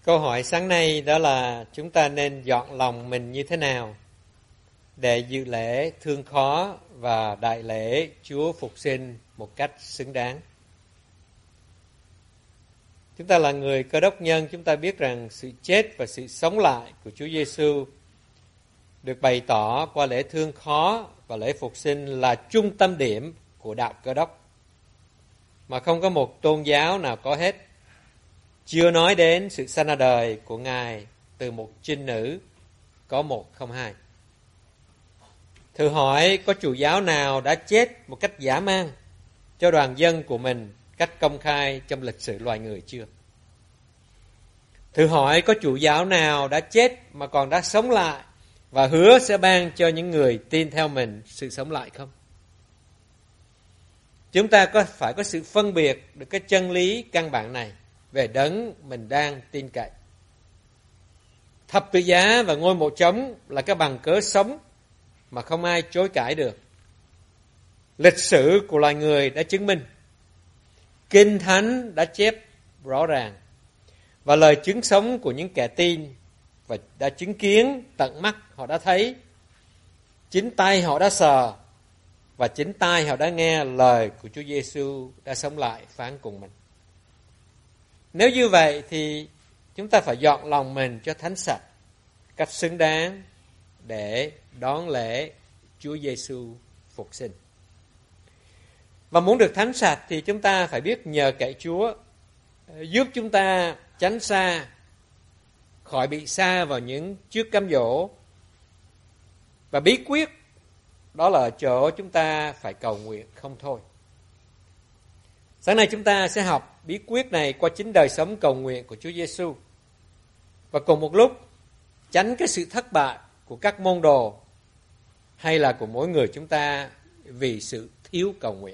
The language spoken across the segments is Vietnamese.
Câu hỏi sáng nay đó là chúng ta nên dọn lòng mình như thế nào để dự lễ thương khó và đại lễ Chúa Phục Sinh một cách xứng đáng. Chúng ta là người Cơ Đốc nhân, chúng ta biết rằng sự chết và sự sống lại của Chúa Giêsu được bày tỏ qua lễ thương khó và lễ Phục Sinh là trung tâm điểm của đạo Cơ Đốc, mà không có một tôn giáo nào có hết. Chưa nói đến sự sanh ra đời của Ngài từ một trinh nữ có một không hai. Thử hỏi có chủ giáo nào đã chết một cách dã man cho đoàn dân của mình cách công khai trong lịch sử loài người chưa? Thử hỏi có chủ giáo nào đã chết mà còn đã sống lại và hứa sẽ ban cho những người tin theo mình sự sống lại không? Chúng ta phải có sự phân biệt được cái chân lý căn bản này về đấng mình đang tin cậy. Thập tự giá và ngôi mộ trống là cái bằng cớ sống mà không ai chối cãi được. Lịch sử của loài người đã chứng minh, Kinh Thánh đã chép rõ ràng, và lời chứng sống của những kẻ tin và đã chứng kiến tận mắt, họ đã thấy, chính tay họ đã sờ và chính tai họ đã nghe lời của Chúa Giêsu đã sống lại phán cùng mình. Nếu như vậy thì chúng ta phải dọn lòng mình cho thánh sạch cách xứng đáng để đón lễ Chúa Giêsu phục sinh. Và muốn được thánh sạch thì chúng ta phải biết nhờ cậy Chúa giúp chúng ta tránh xa, khỏi bị sa vào những trước cám dỗ. Và bí quyết đó là ở chỗ chúng ta phải cầu nguyện không thôi. Sáng nay chúng ta sẽ học bí quyết này qua chính đời sống cầu nguyện của Chúa Giêsu, và cùng một lúc tránh cái sự thất bại của các môn đồ hay là của mỗi người chúng ta vì sự thiếu cầu nguyện.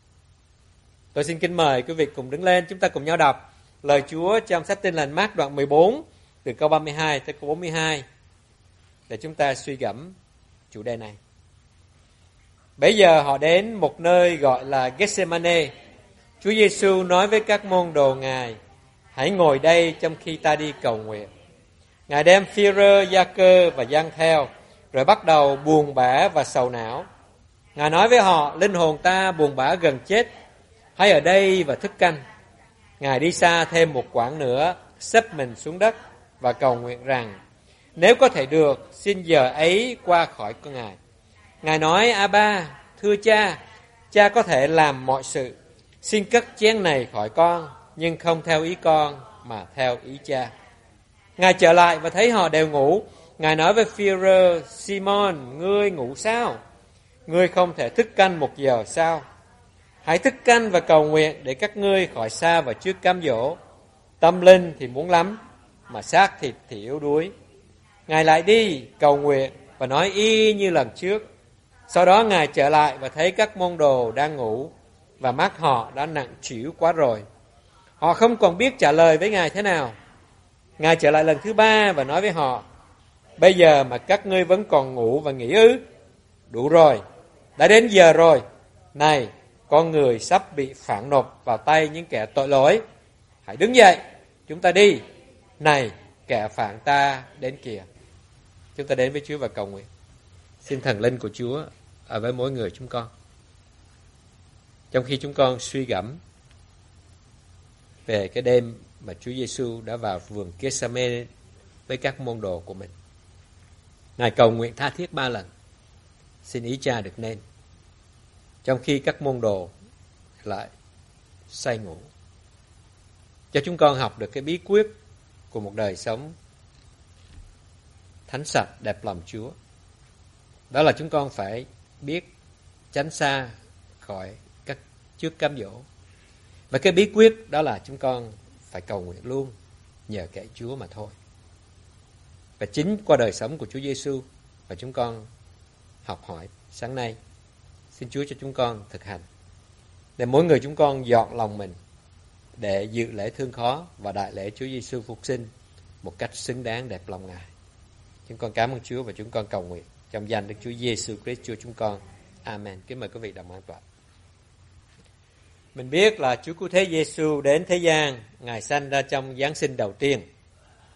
Tôi xin kính mời quý vị cùng đứng lên, chúng ta cùng nhau đọc lời Chúa trong sách Tin Lành Mác đoạn 14 từ câu 32 tới câu 42 để chúng ta suy gẫm chủ đề này. Bấy giờ họ đến một nơi gọi là Gethsemane. Chúa Giêsu nói với các môn đồ Ngài: hãy ngồi đây trong khi ta đi cầu nguyện. Ngài đem Phi-rơ, Gia-cơ và Giăng theo, rồi bắt đầu buồn bã và sầu não. Ngài nói với họ: linh hồn ta buồn bã gần chết, hãy ở đây và thức canh. Ngài đi xa thêm một quãng nữa, xếp mình xuống đất và cầu nguyện rằng: nếu có thể được, xin giờ ấy qua khỏi con Ngài. Ngài nói: A-ba, thưa cha, cha có thể làm mọi sự. Xin cất chén này khỏi con, nhưng không theo ý con mà theo ý cha. Ngài trở lại và thấy họ đều ngủ. Ngài nói với Phi-rơ: Simon, ngươi ngủ sao? Ngươi không thể thức canh 1 giờ sao? Hãy thức canh và cầu nguyện để các ngươi khỏi xa vào trước cám dỗ. Tâm linh thì muốn lắm, mà xác thịt thì yếu đuối. Ngài lại đi cầu nguyện và nói y như lần trước. Sau đó Ngài trở lại và thấy các môn đồ đang ngủ, và mắt họ đã nặng trĩu quá rồi. Họ không còn biết trả lời với Ngài thế nào. Ngài trở lại lần thứ 3 và nói với họ: bây giờ mà các ngươi vẫn còn ngủ và nghỉ ư? Đủ rồi, đã đến giờ rồi. Này, con người sắp bị phản nộp vào tay những kẻ tội lỗi. Hãy đứng dậy, chúng ta đi. Này, kẻ phản ta đến kìa. Chúng ta đến với Chúa và cầu nguyện. Xin thần linh của Chúa ở với mỗi người chúng con. Trong khi chúng con suy gẫm về cái đêm mà Chúa Giêsu đã vào vườn Gethsemane với các môn đồ của mình, Ngài cầu nguyện tha thiết 3 lần: xin ý cha được nên. Trong khi các môn đồ lại say ngủ. Cho chúng con học được cái bí quyết của một đời sống thánh sạch đẹp lòng Chúa. Đó là chúng con phải biết tránh xa khỏi các trước cám dỗ. Và cái bí quyết đó là chúng con phải cầu nguyện luôn, nhờ cậy Chúa mà thôi. Và chính qua đời sống của Chúa Giêsu và chúng con học hỏi sáng nay, xin Chúa cho chúng con thực hành, để mỗi người chúng con dọn lòng mình để dự lễ thương khó và đại lễ Chúa Giêsu phục sinh một cách xứng đáng đẹp lòng Ngài. Chúng con cảm ơn Chúa và chúng con cầu nguyện trong danh Đức Chúa Giêsu Christ Chúa chúng con. Amen. Kính mời quý vị đồng an toàn. Mình biết là Chúa Cứu Thế Giêsu đến thế gian, Ngài sanh ra trong Giáng sinh đầu tiên.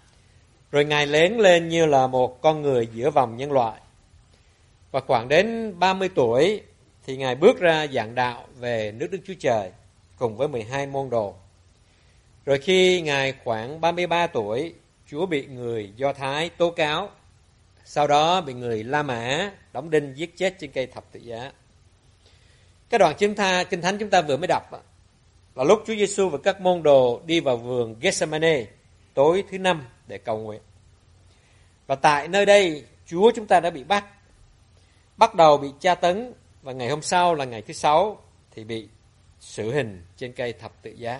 Rồi Ngài lớn lên như là một con người giữa vòng nhân loại. Và khoảng đến 30 tuổi thì Ngài bước ra giảng đạo về nước Đức Chúa Trời cùng với 12 môn đồ. Rồi khi Ngài khoảng 33 tuổi, Chúa bị người Do Thái tố cáo, sau đó bị người La Mã đóng đinh giết chết trên cây thập tự giá. Cái đoạn Kinh Thánh chúng ta vừa mới đọc là lúc Chúa Giêsu và các môn đồ đi vào vườn Gethsemane tối thứ 5 để cầu nguyện. Và tại nơi đây Chúa chúng ta đã bị bắt đầu bị tra tấn, và ngày hôm sau là ngày thứ 6 thì bị xử hình trên cây thập tự giá.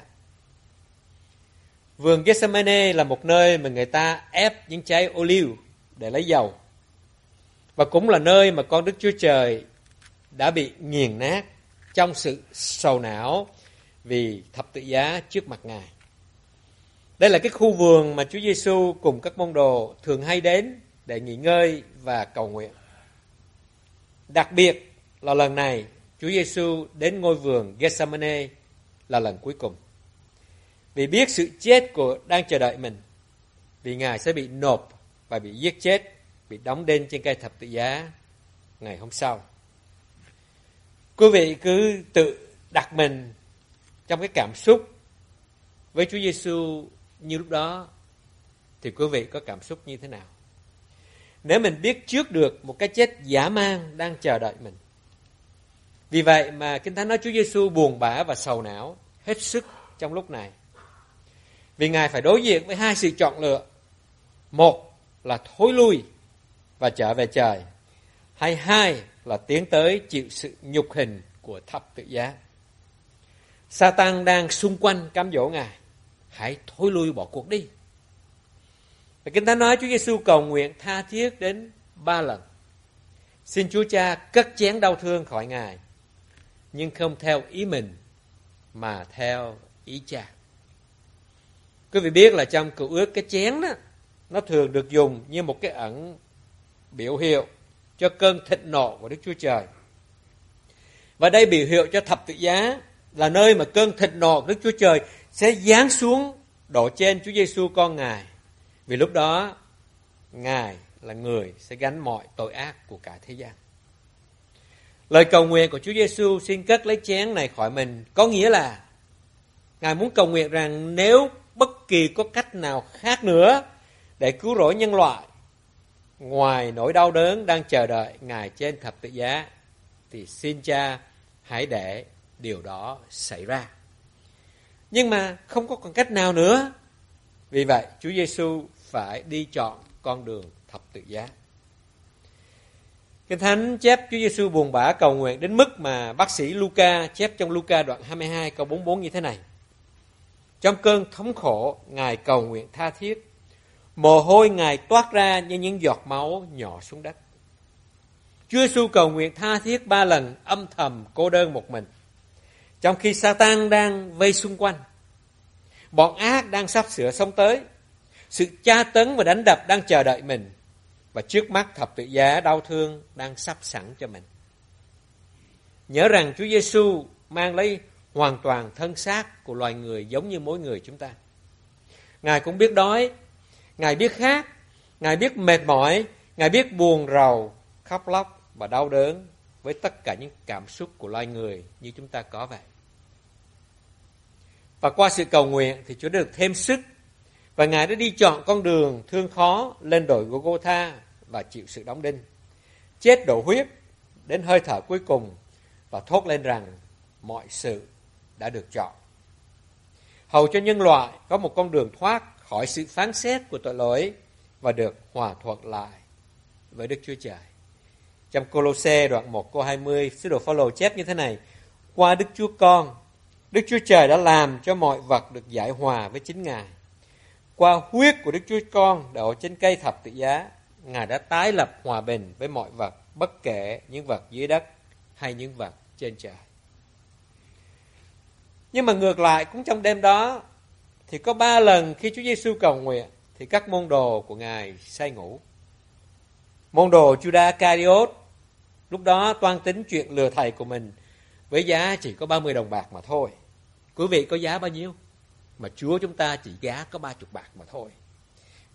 Vườn Gethsemane là một nơi mà người ta ép những trái ô liu để lấy dầu, và cũng là nơi mà con Đức Chúa Trời đã bị nghiền nát trong sự sầu não vì thập tự giá trước mặt Ngài. Đây là cái khu vườn mà Chúa Giêsu cùng các môn đồ thường hay đến để nghỉ ngơi và cầu nguyện. Đặc biệt là lần này Chúa Giêsu đến ngôi vườn Gethsemane là lần cuối cùng, vì biết sự chết đang chờ đợi mình, vì Ngài sẽ bị nộp và bị giết chết, bị đóng đinh trên cây thập tự giá ngày hôm sau. Quý vị cứ tự đặt mình trong cái cảm xúc với Chúa Giêsu như lúc đó, thì quý vị có cảm xúc như thế nào? Nếu mình biết trước được một cái chết dã man đang chờ đợi mình. Vì vậy mà Kinh Thánh nói Chúa Giêsu buồn bã và sầu não hết sức trong lúc này. Vì Ngài phải đối diện với hai sự chọn lựa. Một là thối lui và trở về trời, hay hai là tiến tới chịu sự nhục hình của thập tự giá. Sa-tan đang xung quanh cám dỗ Ngài, hãy thối lui bỏ cuộc đi. Và Kinh Thánh nói Chúa Giêsu cầu nguyện tha thiết đến 3 lần. Xin Chúa Cha cất chén đau thương khỏi Ngài, nhưng không theo ý mình mà theo ý Cha. Quý vị biết là trong Cựu Ước, cái chén đó, nó thường được dùng như một cái ẩn biểu hiệu cho cơn thịnh nộ của Đức Chúa Trời. Và đây biểu hiệu cho thập tự giá là nơi mà cơn thịnh nộ của Đức Chúa Trời sẽ giáng xuống đổ trên Chúa Giêsu con Ngài. Vì lúc đó Ngài là người sẽ gánh mọi tội ác của cả thế gian. Lời cầu nguyện của Chúa Giêsu xin cất lấy chén này khỏi mình có nghĩa là Ngài muốn cầu nguyện rằng nếu bất kỳ có cách nào khác nữa để cứu rỗi nhân loại ngoài nỗi đau đớn đang chờ đợi Ngài trên thập tự giá, thì xin Cha hãy để điều đó xảy ra. Nhưng mà không có còn cách nào nữa. Vì vậy Chúa Giêsu phải đi chọn con đường thập tự giá. Kinh Thánh chép Chúa Giêsu buồn bã cầu nguyện đến mức mà bác sĩ Luca chép trong Luca đoạn 22 câu 44 như thế này. Trong cơn thống khổ, Ngài cầu nguyện tha thiết. Mồ hôi Ngài toát ra như những giọt máu nhỏ xuống đất. Chúa Giêsu cầu nguyện tha thiết 3 lần âm thầm cô đơn một mình. Trong khi Sa-tan đang vây xung quanh, bọn ác đang sắp sửa xông tới, sự tra tấn và đánh đập đang chờ đợi mình, và trước mắt thập tự giá đau thương đang sắp sẵn cho mình. Nhớ rằng Chúa Giêsu mang lấy hoàn toàn thân xác của loài người giống như mỗi người chúng ta. Ngài cũng biết đói, Ngài biết khát, Ngài biết mệt mỏi, Ngài biết buồn rầu, khóc lóc và đau đớn với tất cả những cảm xúc của loài người như chúng ta có vậy. Và qua sự cầu nguyện thì Chúa được thêm sức, và Ngài đã đi chọn con đường thương khó lên đồi Gô-gô-tha và chịu sự đóng đinh, chết đổ huyết đến hơi thở cuối cùng, và thốt lên rằng mọi sự đã được chọn, hầu cho nhân loại có một con đường thoát khỏi sự phán xét của tội lỗi và được hòa thuận lại với Đức Chúa Trời. Trong Cô-lô-xe đoạn 1 câu 20, sứ đồ Phao-lô chép như thế này: qua Đức Chúa Con, Đức Chúa Trời đã làm cho mọi vật được giải hòa với chính Ngài. Qua huyết của Đức Chúa Con đổ trên cây thập tự giá, Ngài đã tái lập hòa bình với mọi vật, bất kể những vật dưới đất hay những vật trên trời. Nhưng mà ngược lại, cũng trong đêm đó thì có 3 lần khi Chúa Giêsu cầu nguyện thì các môn đồ của Ngài say ngủ. Môn đồ Judas Iscariot lúc đó toan tính chuyện lừa thầy của mình với giá chỉ có 30 đồng bạc mà thôi. Quý vị có giá bao nhiêu? Mà Chúa chúng ta chỉ giá có 30 bạc mà thôi.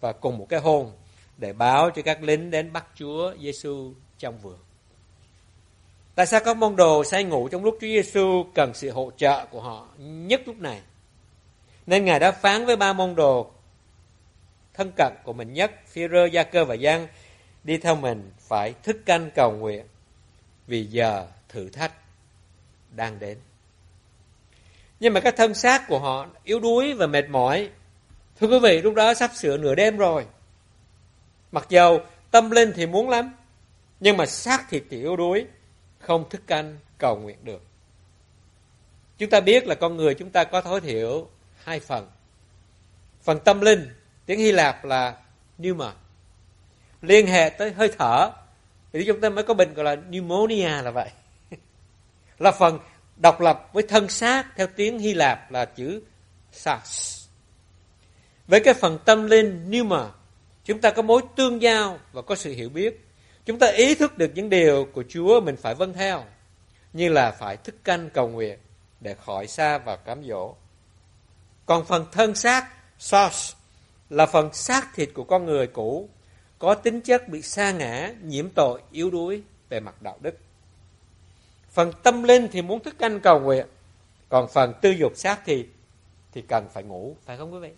và cùng một cái hôn để báo cho các lính đến bắt Chúa Giêsu trong vườn. Tại sao các môn đồ say ngủ trong lúc Chúa Giêsu cần sự hỗ trợ của họ nhất lúc này? Nên Ngài đã phán với ba môn đồ thân cận của mình nhất, Phi-rơ, Gia-cơ và Giăng, đi theo mình phải thức canh cầu nguyện vì giờ thử thách đang đến. Nhưng mà cái thân xác của họ yếu đuối và mệt mỏi. Thưa quý vị, lúc đó sắp sửa nửa đêm rồi. Mặc dầu tâm linh thì muốn lắm, nhưng mà xác thịt thì yếu đuối, không thức canh cầu nguyện được. Chúng ta biết là con người chúng ta có tối thiểu hai phần. Phần tâm linh, tiếng Hy Lạp là pneuma, liên hệ tới hơi thở. Vì chúng ta mới có bệnh gọi là pneumonia là vậy. Là phần độc lập với thân xác theo tiếng Hy Lạp là chữ sarx. Với cái phần tâm linh pneuma, chúng ta có mối tương giao và có sự hiểu biết. Chúng ta ý thức được những điều của Chúa mình phải vâng theo, như là phải thức canh cầu nguyện để khỏi sa vào cám dỗ. Còn phần thân xác, sarx, là phần xác thịt của con người cũ, có tính chất bị sa ngã, nhiễm tội, yếu đuối về mặt đạo đức. Phần tâm linh thì muốn thức canh cầu nguyện, còn phần tư dục xác thịt thì cần phải ngủ, phải không quý vị?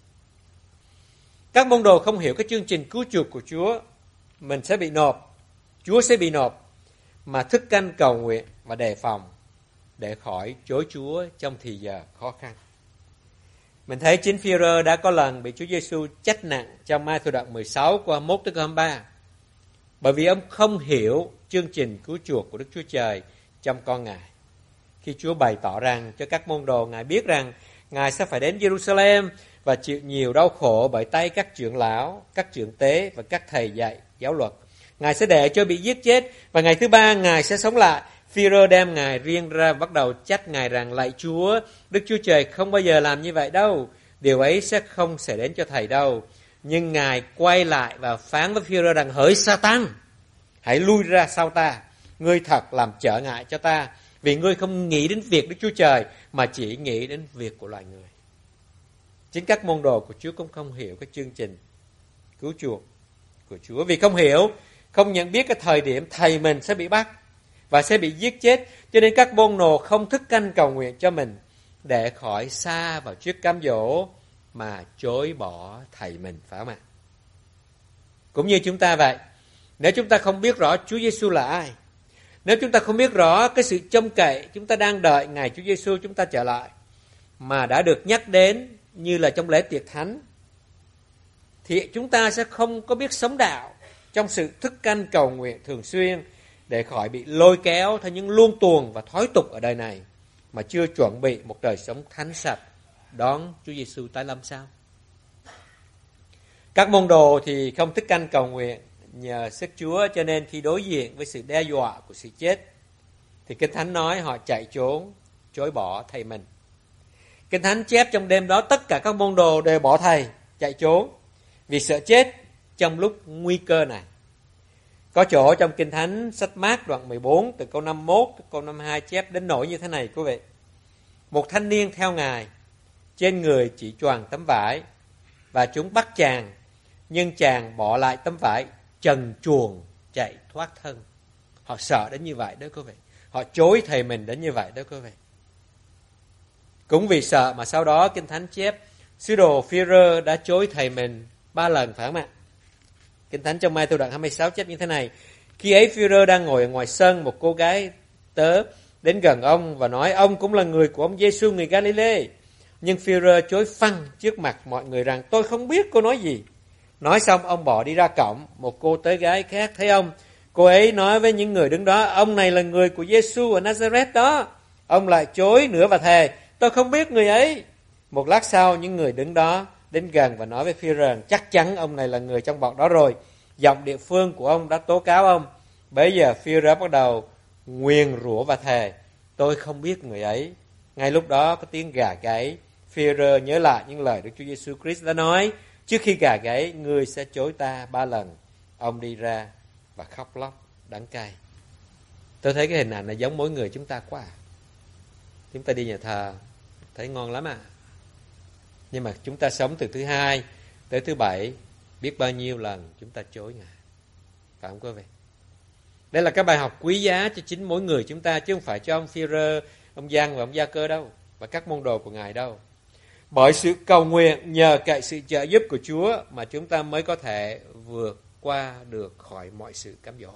Các môn đồ không hiểu cái chương trình cứu chuộc của Chúa, mình sẽ bị nộp, Chúa sẽ bị nộp, mà thức canh cầu nguyện và đề phòng để khỏi chối Chúa trong thì giờ khó khăn. Mình thấy chính Phi-rơ đã có lần bị Chúa Giêsu trách nặng trong Ma-thi-ơ đoạn 16 qua 21 tới 23. Bởi vì ông không hiểu chương trình cứu chuộc của Đức Chúa Trời trong con Ngài. Khi Chúa bày tỏ rằng cho các môn đồ Ngài biết rằng Ngài sẽ phải đến Jerusalem và chịu nhiều đau khổ bởi tay các trưởng lão, các trưởng tế và các thầy dạy giáo luật. Ngài sẽ để cho bị giết chết và ngày thứ ba Ngài sẽ sống lại. Phi-rơ đem Ngài riêng ra bắt đầu trách Ngài rằng: lạy Chúa, Đức Chúa Trời không bao giờ làm như vậy đâu. Điều ấy sẽ không xảy đến cho Thầy đâu. Nhưng Ngài quay lại và phán với Phi-rơ rằng: hỡi Sa-tan, hãy lui ra sau ta. Ngươi thật làm trở ngại cho ta, vì ngươi không nghĩ đến việc Đức Chúa Trời mà chỉ nghĩ đến việc của loài người. Chính các môn đồ của Chúa cũng không hiểu cái chương trình cứu chuộc của Chúa. Vì không hiểu, không nhận biết cái thời điểm Thầy mình sẽ bị bắt và sẽ bị giết chết, cho nên các môn đồ không thức canh cầu nguyện cho mình để khỏi sa vào trước cám dỗ mà chối bỏ Thầy mình, phải không ạ? Cũng như chúng ta vậy, nếu chúng ta không biết rõ Chúa Giêsu là ai, nếu chúng ta không biết rõ cái sự trông cậy chúng ta đang đợi ngày Chúa Giêsu chúng ta trở lại mà đã được nhắc đến như là trong lễ tiệc thánh, thì chúng ta sẽ không có biết sống đạo trong sự thức canh cầu nguyện thường xuyên để khỏi bị lôi kéo theo những luông tuồng và thói tục ở đời này mà chưa chuẩn bị một đời sống thánh sạch đón Chúa Giêsu tái lâm sao? Các môn đồ thì không thức canh cầu nguyện nhờ sức Chúa, cho nên khi đối diện với sự đe dọa của sự chết thì Kinh Thánh nói họ chạy trốn, chối bỏ Thầy mình. Kinh Thánh chép trong đêm đó tất cả các môn đồ đều bỏ Thầy, chạy trốn vì sợ chết trong lúc nguy cơ này. Có chỗ trong Kinh Thánh sách Mác đoạn 14 từ câu 51 tới câu 52 chép đến nỗi như thế này quý vị. Một thanh niên theo Ngài, trên người chỉ choàng tấm vải, và chúng bắt chàng, nhưng chàng bỏ lại tấm vải, trần truồng chạy thoát thân. Họ sợ đến như vậy đó quý vị. Họ chối Thầy mình đến như vậy đó quý vị. Cũng vì sợ mà sau đó Kinh Thánh chép sứ đồ Phi-rơ đã chối Thầy mình 3 lần, phải không ạ? Kinh Thánh trong Ma-thi-ơ đoạn 26 chép như thế này. Khi ấy Phi-rơ đang ngồi ở ngoài sân, một cô gái tớ đến gần ông và nói ông cũng là người của ông Giêsu người Ga-li-lê. Nhưng Phi-rơ chối phăng trước mặt mọi người rằng tôi không biết cô nói gì. Nói xong ông bỏ đi ra cổng. Một cô tớ gái khác thấy ông, cô ấy nói với những người đứng đó: ông này là người của Giêsu ở Nazareth đó. Ông lại chối nữa và thề: tôi không biết người ấy. Một lát sau những người đứng đó đến gần và nói với Phi-rơ: chắc chắn ông này là người trong bọn đó rồi. Giọng địa phương của ông đã tố cáo ông. Bây giờ Phi-rơ bắt đầu nguyền rủa và thề: tôi không biết người ấy. Ngay lúc đó có tiếng gà gáy. Phi-rơ nhớ lại những lời Đức Chúa Giêsu Christ đã nói: trước khi gà gáy, ngươi sẽ chối ta 3 lần. Ông đi ra và khóc lóc đắng cay. Tôi thấy cái hình ảnh này giống mỗi người chúng ta quá. Chúng ta đi nhà thờ thấy ngon lắm à. Nhưng mà chúng ta sống từ thứ Hai tới thứ Bảy Biết bao nhiêu lần chúng ta chối Ngài. Phải không quý vị? Đây là cái bài học quý giá cho chính mỗi người chúng ta, chứ không phải cho ông Phi-rơ, ông Giăng và ông Gia-cơ đâu, và các môn đồ của Ngài đâu. Bởi sự cầu nguyện, nhờ cậy sự trợ giúp của Chúa mà chúng ta mới có thể vượt qua được khỏi mọi sự cám dỗ.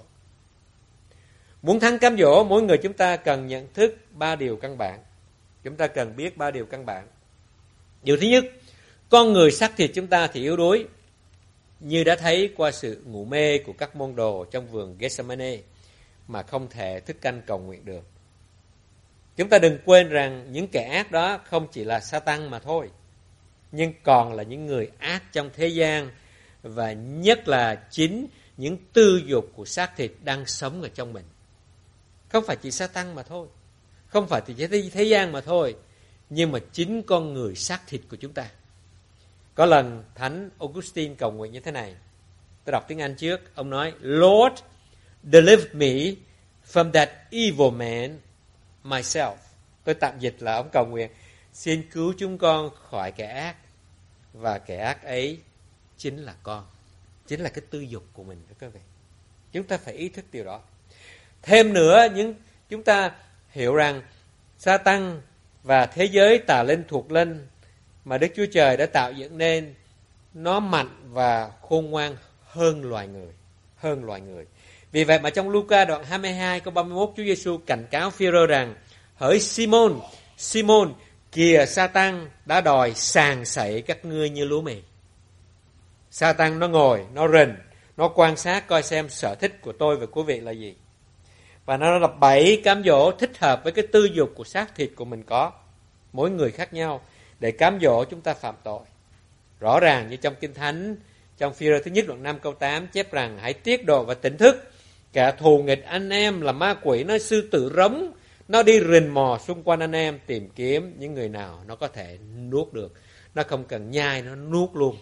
Muốn thắng cám dỗ, mỗi người chúng ta cần nhận thức 3 điều căn bản. Chúng ta cần biết 3 điều căn bản. Điều thứ nhất, con người xác thịt chúng ta thì yếu đuối, như đã thấy qua sự ngủ mê của các môn đồ trong vườn Gethsemane mà không thể thức canh cầu nguyện được. Chúng ta đừng quên rằng những kẻ ác đó không chỉ là Sa-tăng mà thôi, nhưng còn là những người ác trong thế gian, và nhất là chính những tư dục của xác thịt đang sống ở trong mình. Không phải chỉ Sa-tăng mà thôi, không phải chỉ thế gian mà thôi, nhưng mà chính con người xác thịt của chúng ta. Có lần Thánh Augustine cầu nguyện như thế này. Tôi đọc tiếng Anh trước. Ông nói, Lord, deliver me from that evil man myself. Tôi tạm dịch là ông cầu nguyện, xin cứu chúng con khỏi kẻ ác, và kẻ ác ấy chính là con, chính là cái tư dục của mình đó các vị. Chúng ta phải ý thức điều đó. Thêm nữa, chúng ta hiểu rằng Sa-tăng và thế giới tà linh thuộc linh mà Đức Chúa Trời đã tạo dựng nên, nó mạnh và khôn ngoan hơn loài người. Vì vậy mà trong Luca đoạn 22 câu 31, Chúa Giêsu cảnh cáo Phi-rơ rằng, hỡi Simon, Simon, kìa Sa-tăng đã đòi sàng sẩy các ngươi như lúa mì. Sa-tăng nó ngồi, nó rình, nó quan sát coi xem sở thích của tôi và quý vị là gì. Và nó lập bẫy cám dỗ thích hợp với cái tư dục của xác thịt của mình có, mỗi người khác nhau, để cám dỗ chúng ta phạm tội. Rõ ràng như trong Kinh Thánh, trong Phi-rơ thứ nhất đoạn 5 câu 8 chép rằng, hãy tiết độ và tỉnh thức, kẻ thù nghịch anh em là ma quỷ, nó sư tử rống, nó đi rình mò xung quanh anh em, tìm kiếm những người nào nó có thể nuốt được. Nó không cần nhai, nó nuốt luôn.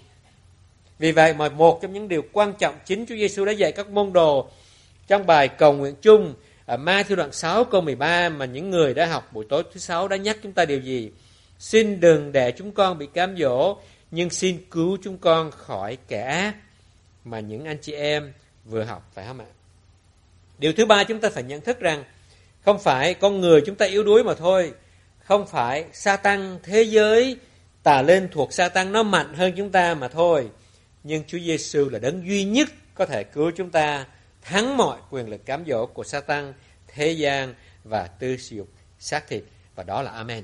Vì vậy mà một trong những điều quan trọng chính Chúa Giêsu đã dạy các môn đồ trong bài cầu nguyện chung ở Ma-thi-ơ đoạn 6 câu 13, mà những người đã học buổi tối thứ 6 đã nhắc chúng ta điều gì? Xin đừng để chúng con bị cám dỗ, nhưng xin cứu chúng con khỏi kẻ ác, mà những anh chị em vừa học, phải không ạ? Điều thứ ba, chúng ta phải nhận thức rằng không phải con người chúng ta yếu đuối mà thôi, không phải Sa-tăng, thế giới tà linh thuộc Sa-tăng nó mạnh hơn chúng ta mà thôi, nhưng Chúa Giêsu là đấng duy nhất có thể cứu chúng ta thắng mọi quyền lực cám dỗ của Sa-tăng, thế gian và tư dục xác thịt, và đó là Amen.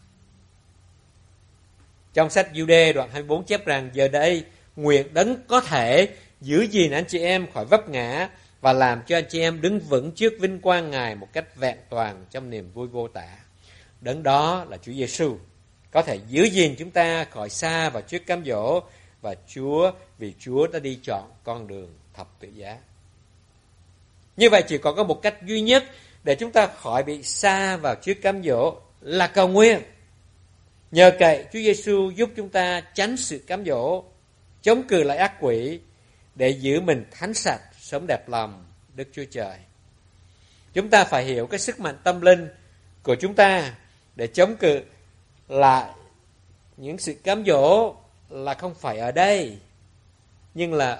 Trong sách Giu-đê đoạn 24 chép rằng, giờ đây nguyện đấng có thể giữ gìn anh chị em khỏi vấp ngã và làm cho anh chị em đứng vững trước vinh quang Ngài một cách vẹn toàn trong niềm vui vô tả. Đấng đó là Chúa Giêsu, có thể giữ gìn chúng ta khỏi xa và trước cám dỗ, và vì Chúa đã đi chọn con đường thập tự giá. Như vậy chỉ có một cách duy nhất để chúng ta khỏi bị sa vào trước cám dỗ là cầu nguyện. Nhờ cậy Chúa Giêsu giúp chúng ta tránh sự cám dỗ, chống cự lại ác quỷ, để giữ mình thánh sạch, sống đẹp lòng Đức Chúa Trời. Chúng ta phải hiểu cái sức mạnh tâm linh của chúng ta để chống cự lại những sự cám dỗ, là không phải ở đây, nhưng là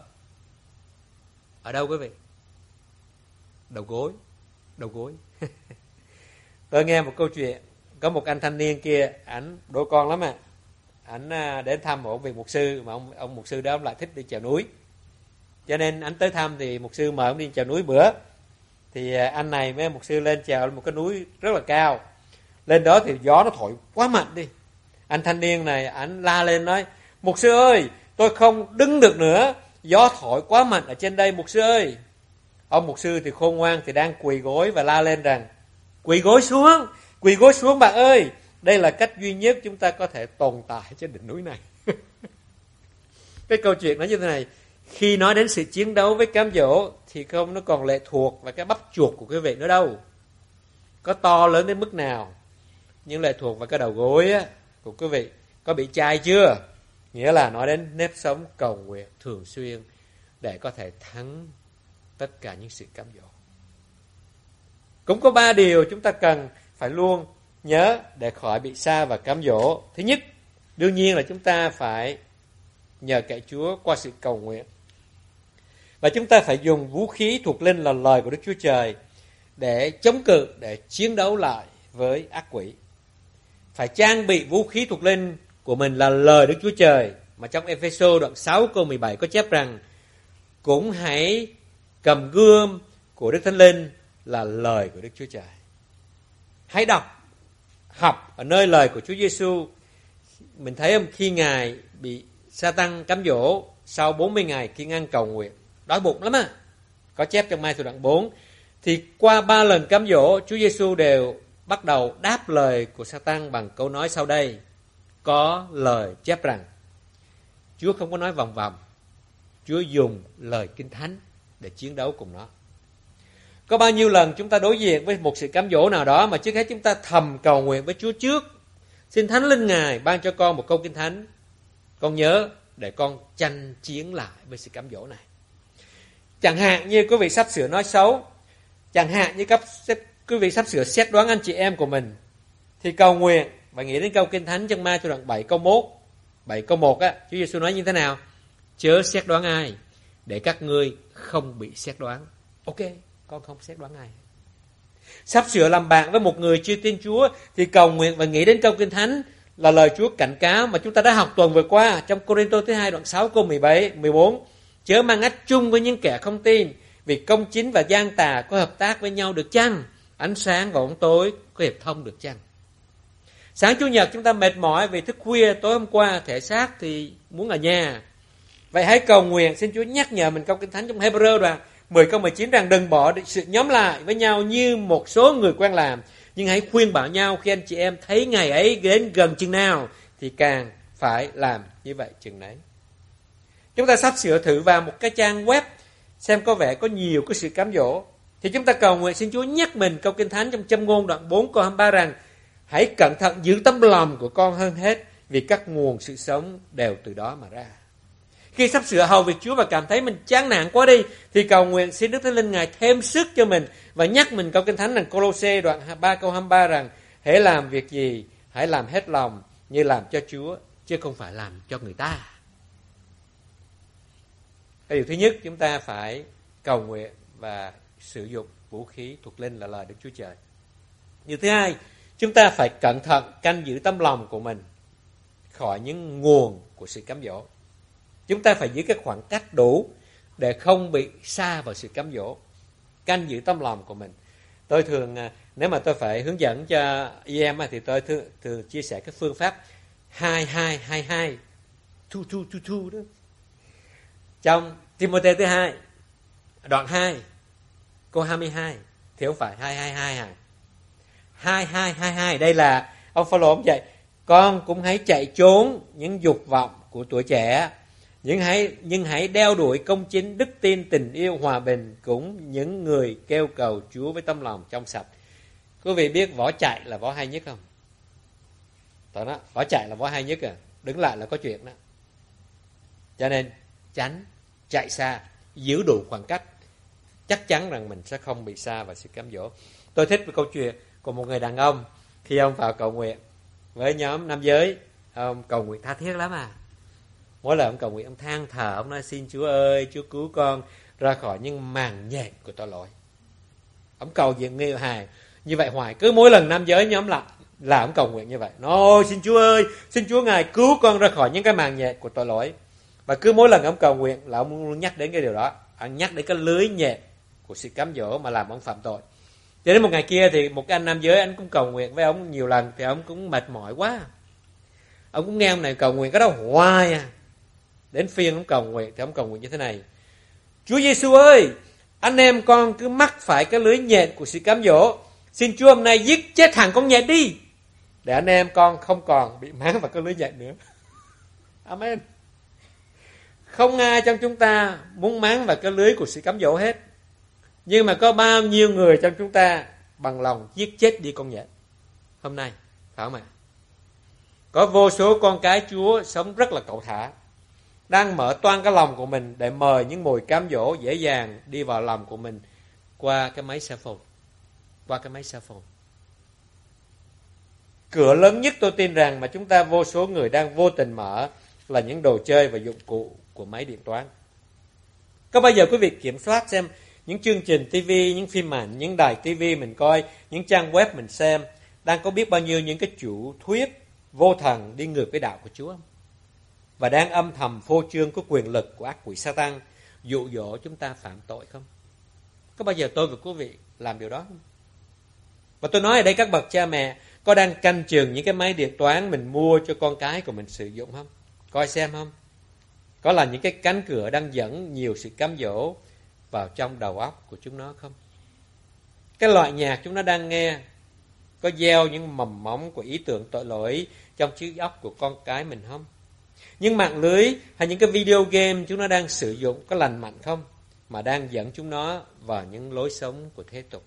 ở đâu quý vị? Đầu gối. Tôi nghe một câu chuyện, có một anh thanh niên kia, ảnh đôi con lắm à. Ảnh đến thăm một vị mục sư, mà ông mục sư đó ông lại thích đi trèo núi. Cho nên ảnh tới thăm thì mục sư mời ông đi trèo núi bữa. Thì anh này với mục sư lên trèo một cái núi rất là cao. Lên đó thì gió nó thổi quá mạnh đi. Anh thanh niên này ảnh la lên nói, mục sư ơi, tôi không đứng được nữa, gió thổi quá mạnh ở trên đây mục sư ơi. Ông mục sư thì khôn ngoan thì đang quỳ gối và la lên rằng, quỳ gối xuống bạn ơi, đây là cách duy nhất chúng ta có thể tồn tại trên đỉnh núi này. Cái câu chuyện nó như thế này, khi nói đến sự chiến đấu với cám dỗ thì không, nó còn lệ thuộc vào cái bắp chuột của quý vị nữa đâu, có to lớn đến mức nào, nhưng lệ thuộc vào cái đầu gối á, của quý vị có bị chai chưa. Nghĩa là nói đến nếp sống cầu nguyện thường xuyên để có thể thắng tất cả những sự cám dỗ. Cũng có 3 điều chúng ta cần phải luôn nhớ để khỏi bị sa và cám dỗ. Thứ nhất, đương nhiên là chúng ta phải nhờ cậy Chúa qua sự cầu nguyện. Và chúng ta phải dùng vũ khí thuộc linh là lời của Đức Chúa Trời để chống cự, để chiến đấu lại với ác quỷ. Phải trang bị vũ khí thuộc linh của mình là lời Đức Chúa Trời. Mà trong Ê-phê-sô đoạn 6 câu 17 có chép rằng cũng hãy cầm gươm của Đức Thánh Linh là lời của Đức Chúa Trời. Hãy đọc, học ở nơi lời của Chúa Giêsu. Mình thấy không, khi Ngài bị Sa-tăng cám dỗ sau 40 ngày khi ăn cầu nguyện, đói bụng lắm á. Có chép trong Mai-thơ đoạn 4. Thì qua 3 lần cám dỗ, Chúa Giêsu đều bắt đầu đáp lời của Sa-tăng bằng câu nói sau đây. Có lời chép rằng, Chúa không có nói vòng vòng, Chúa dùng lời Kinh Thánh để chiến đấu cùng nó. Có bao nhiêu lần chúng ta đối diện với một sự cám dỗ nào đó mà trước hết chúng ta thầm cầu nguyện với Chúa trước. Xin Thánh Linh Ngài ban cho con một câu Kinh Thánh. Con nhớ để con tranh chiến lại với sự cám dỗ này. Chẳng hạn như quý vị sắp sửa nói xấu, chẳng hạn như quý vị sắp sửa xét đoán anh chị em của mình, thì cầu nguyện và nghĩ đến câu Kinh Thánh trong Ma-thi đoạn 7 câu 1. 7 câu 1 á, Chúa Giêsu nói như thế nào? Chớ xét đoán ai, để các ngươi không bị xét đoán. Ok, con không xét đoán ai. Sắp sửa làm bạn với một người chưa tin Chúa thì cầu nguyện và nghĩ đến câu Kinh Thánh là lời Chúa cảnh cáo mà chúng ta đã học tuần vừa qua trong Cô-rinh-tô thứ 2 đoạn 6 câu 14. Chớ mang ách chung với những kẻ không tin, vì công chính và gian tà có hợp tác với nhau được chăng? Ánh sáng và bóng tối có hiệp thông được chăng? Sáng Chủ nhật chúng ta mệt mỏi vì thức khuya tối hôm qua, thể xác thì muốn ở nhà. Vậy hãy cầu nguyện xin Chúa nhắc nhở mình câu Kinh Thánh trong Hê-bơ-rơ đoạn 10 câu 19 rằng đừng bỏ sự nhóm lại với nhau như một số người quen làm, nhưng hãy khuyên bảo nhau khi anh chị em thấy ngày ấy đến gần chừng nào thì càng phải làm như vậy chừng đấy. Chúng ta sắp sửa thử vào một cái trang web xem có vẻ có nhiều cái sự cám dỗ, thì chúng ta cầu nguyện xin Chúa nhắc mình câu Kinh Thánh trong Châm ngôn đoạn 4 câu 23 rằng hãy cẩn thận giữ tấm lòng của con hơn hết, vì các nguồn sự sống đều từ đó mà ra. Khi sắp sửa hầu việc Chúa và cảm thấy mình chán nản quá đi, thì cầu nguyện xin Đức Thánh Linh Ngài thêm sức cho mình và nhắc mình câu Kinh Thánh là Cô-lô-sê đoạn 3 câu 23 rằng hãy làm việc gì, hãy làm hết lòng như làm cho Chúa, chứ không phải làm cho người ta. Cái điều thứ nhất, chúng ta phải cầu nguyện và sử dụng vũ khí thuộc linh là lời Đức Chúa Trời. Điều thứ hai, chúng ta phải cẩn thận canh giữ tấm lòng của mình khỏi những nguồn của sự cám dỗ. Chúng ta phải giữ cái khoảng cách đủ để không bị sa vào sự cám dỗ. Canh giữ tấm lòng của mình. Tôi thường, nếu mà tôi phải hướng dẫn cho em thì tôi thường chia sẻ cái phương pháp 2-2-2-2 2 đó. Trong Timôthê thứ 2 đoạn 2 câu 22 thì không phải 2-2-2-2. Đây là ông Phaolô ông dạy con cũng hãy chạy trốn những dục vọng của tuổi trẻ, nhưng hãy đeo đuổi công chính, đức tin, tình yêu, hòa bình cũng những người kêu cầu Chúa với tâm lòng trong sạch. Quý vị biết võ chạy là võ hay nhất không? Đó, võ chạy là võ hay nhất à. Đứng lại là có chuyện đó. Cho nên tránh, chạy xa, giữ đủ khoảng cách, chắc chắn rằng mình sẽ không bị sa vào sự cám dỗ. Tôi thích một câu chuyện của một người đàn ông khi ông vào cầu nguyện với nhóm nam giới. Ông cầu nguyện tha thiết lắm à. Mỗi lần ông cầu nguyện ông than thở, ông nói xin Chúa ơi, Chúa cứu con ra khỏi những màn nhện của tội lỗi. Ông cầu nguyện nghêu hài như vậy hoài, cứ mỗi lần nam giới nhóm lại là ông cầu nguyện như vậy. Ôi xin Chúa ơi, xin Chúa Ngài cứu con ra khỏi những cái màn nhện của tội lỗi. Và cứ mỗi lần ông cầu nguyện là ông luôn nhắc đến cái điều đó, ông nhắc đến cái lưới nhện của sự cám dỗ mà làm ông phạm tội. Cho đến một ngày kia thì một cái anh nam giới, anh cũng cầu nguyện với ông nhiều lần, thì ông cũng mệt mỏi quá. Ông cũng nghe ông này cầu nguyện cái đó hoài à. Đến phiên ông cầu nguyện thì ông cầu nguyện như thế này: Chúa Giêsu ơi, anh em con cứ mắc phải cái lưới nhện của sự cám dỗ, xin Chúa hôm nay giết chết thằng con nhện đi, để anh em con không còn bị máng vào cái lưới nhện nữa. Amen. Không ai trong chúng ta muốn máng vào cái lưới của sự cám dỗ hết, nhưng mà có bao nhiêu người trong chúng ta bằng lòng giết chết đi con nhện hôm nay, phải không ạ? Có vô số con cái Chúa sống rất là cẩu thả, đang mở toang cái lòng của mình để mời những mùi cám dỗ dễ dàng đi vào lòng của mình qua cái máy cell phone. Cửa lớn nhất tôi tin rằng mà chúng ta vô số người đang vô tình mở là những đồ chơi và dụng cụ của máy điện toán. Có bao giờ quý vị kiểm soát xem những chương trình TV, những phim ảnh, những đài TV mình coi, những trang web mình xem, đang có biết bao nhiêu những cái chủ thuyết vô thần đi ngược với đạo của Chúa không? Và đang âm thầm phô trương cái quyền lực của ác quỷ Sa-tan dụ dỗ chúng ta phạm tội không? Có bao giờ tôi và quý vị làm điều đó không? Và tôi nói ở đây các bậc cha mẹ có đang canh chừng những cái máy điện toán mình mua cho con cái của mình sử dụng không? Coi xem không? Có là những cái cánh cửa đang dẫn nhiều sự cám dỗ vào trong đầu óc của chúng nó không? Cái loại nhạc chúng nó đang nghe có gieo những mầm móng của ý tưởng tội lỗi trong trí óc của con cái mình không? Những mạng lưới hay những cái video game chúng nó đang sử dụng có lành mạnh không? Mà đang dẫn chúng nó vào những lối sống của thế tục.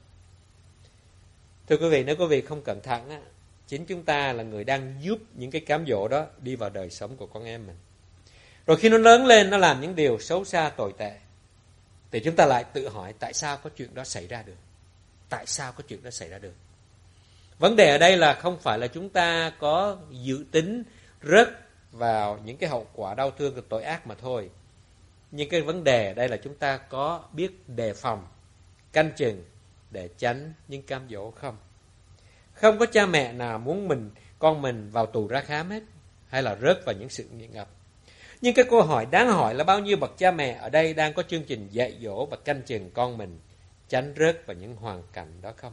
Thưa quý vị, nếu quý vị không cẩn thận á, chính chúng ta là người đang giúp những cái cám dỗ đó đi vào đời sống của con em mình. Rồi khi nó lớn lên, nó làm những điều xấu xa tồi tệ, thì chúng ta lại tự hỏi tại sao có chuyện đó xảy ra được? Tại sao có chuyện đó xảy ra được? Vấn đề ở đây là không phải là chúng ta có dự tính rớt vào những cái hậu quả đau thương của tội ác mà thôi. Nhưng cái vấn đề ở đây là chúng ta có biết đề phòng, canh chừng để tránh những cám dỗ không? Không có cha mẹ nào muốn con mình vào tù ra khám hết, hay là rớt vào những sự nghiện ngập. Nhưng cái câu hỏi đáng hỏi là bao nhiêu bậc cha mẹ ở đây đang có chương trình dạy dỗ và canh chừng con mình tránh rớt vào những hoàn cảnh đó không?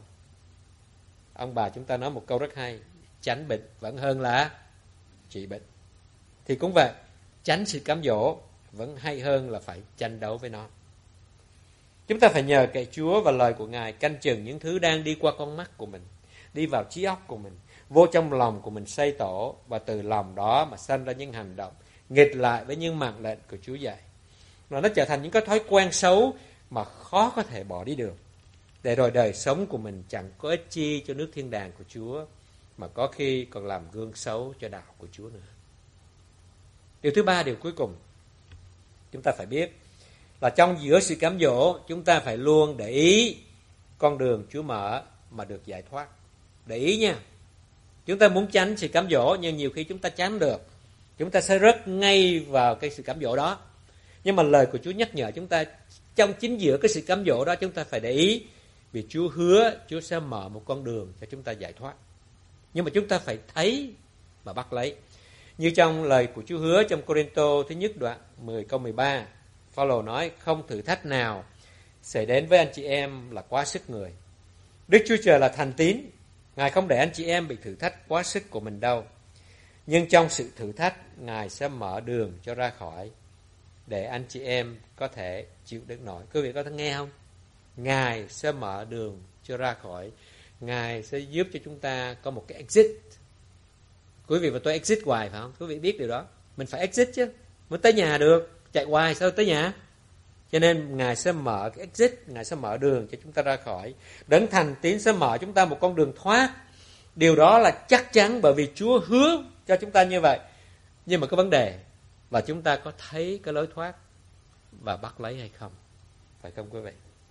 Ông bà chúng ta nói một câu rất hay: tránh bệnh vẫn hơn là trị bệnh. Thì cũng vậy, tránh sự cám dỗ vẫn hay hơn là phải tranh đấu với nó. Chúng ta phải nhờ cậy Chúa và lời của Ngài canh chừng những thứ đang đi qua con mắt của mình, đi vào trí óc của mình, vô trong lòng của mình xây tổ, và từ lòng đó mà sanh ra những hành động nghịch lại với những mạng lệnh của Chúa dạy. Nó trở thành những cái thói quen xấu mà khó có thể bỏ đi được. Để rồi đời sống của mình chẳng có ích chi cho nước thiên đàng của Chúa, mà có khi còn làm gương xấu cho đạo của Chúa nữa. Điều thứ ba, điều cuối cùng, chúng ta phải biết là trong giữa sự cám dỗ, chúng ta phải luôn để ý con đường Chúa mở mà được giải thoát. Để ý nha. Chúng ta muốn tránh sự cám dỗ, nhưng nhiều khi chúng ta tránh được. Chúng ta sẽ rớt ngay vào cái sự cám dỗ đó. Nhưng mà lời của Chúa nhắc nhở chúng ta, trong chính giữa cái sự cám dỗ đó, chúng ta phải để ý. Vì Chúa hứa Chúa sẽ mở một con đường cho chúng ta giải thoát. Nhưng mà chúng ta phải thấy và bắt lấy. Như trong lời của Chúa hứa trong Cô-rinh-tô thứ nhất đoạn 10 câu 13, Phao-lô nói: không thử thách nào xảy đến với anh chị em là quá sức người. Đức Chúa Trời là thành tín, Ngài không để anh chị em bị thử thách quá sức của mình đâu. Nhưng trong sự thử thách, Ngài sẽ mở đường cho ra khỏi, để anh chị em có thể chịu đựng nổi. Quý vị có thể nghe không? Ngài sẽ mở đường cho ra khỏi. Ngài sẽ giúp cho chúng ta có một cái exit. Quý vị và tôi exit hoài phải không? Quý vị biết điều đó. Mình phải exit chứ. Mới tới nhà được. Chạy hoài sao tới nhà? Cho nên Ngài sẽ mở cái exit. Ngài sẽ mở đường cho chúng ta ra khỏi. Đấng thành tín sẽ mở chúng ta một con đường thoát. Điều đó là chắc chắn, bởi vì Chúa hứa cho chúng ta như vậy. Nhưng mà cái vấn đề là chúng ta có thấy cái lối thoát và bắt lấy hay không? Phải không quý vị?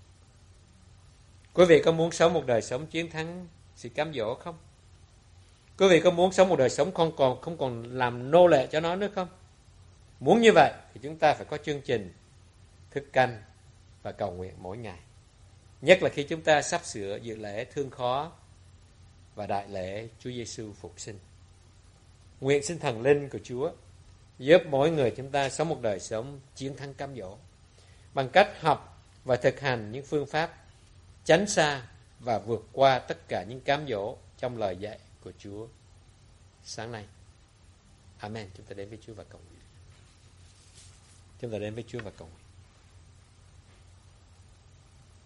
Quý vị có muốn sống một đời sống chiến thắng sự cám dỗ không? Quý vị có muốn sống một đời sống không còn làm nô lệ cho nó nữa không? Muốn như vậy thì chúng ta phải có chương trình thức canh và cầu nguyện mỗi ngày. Nhất là khi chúng ta sắp sửa dự lễ thương khó và đại lễ Chúa Giêsu phục sinh. Nguyện xin thần linh của Chúa giúp mỗi người chúng ta sống một đời sống chiến thắng cám dỗ bằng cách học và thực hành những phương pháp tránh xa và vượt qua tất cả những cám dỗ trong lời dạy của Chúa sáng nay. Amen. Chúng ta đến với Chúa và cầu nguyện. Chúng ta đến với Chúa và cầu nguyện.